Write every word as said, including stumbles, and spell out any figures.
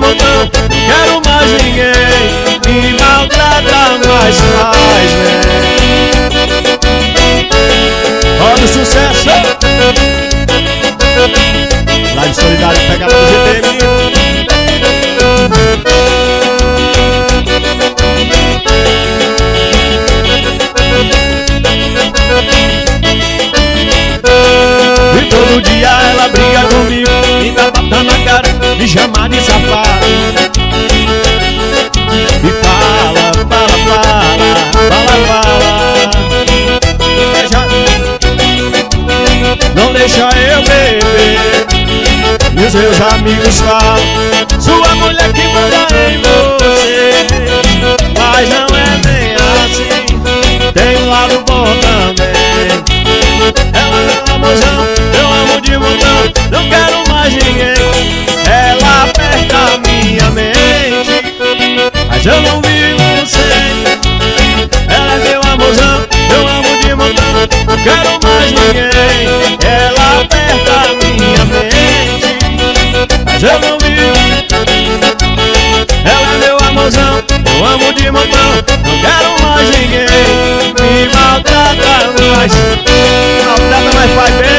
montão, não quero mais ninguém me maltrata mais, mais, né? Olha o sucesso! Live Solidário, pega lá do G T, menino. E todo dia ela briga comigo, me dá bata na cara, me chama de safado. E fala, fala, fala, fala, fala. Deixa, não deixa eu beber. E os meus amigos falam, sua mulher que manda em você. Mas não é bem assim, tem um lado bom também. Ela é amorzão, eu amo de montão, não quero mais ninguém. Ela aperta a minha mente, mas eu não vivo sem. Ela é meu amorzão, eu amo de montão, não quero mais ninguém. Ela aperta a minha mente, mas eu não vivo. Ela é meu amorzão, eu amo de montão, não quero mais ninguém me maltrata mais. Maltrata mais, faz bem.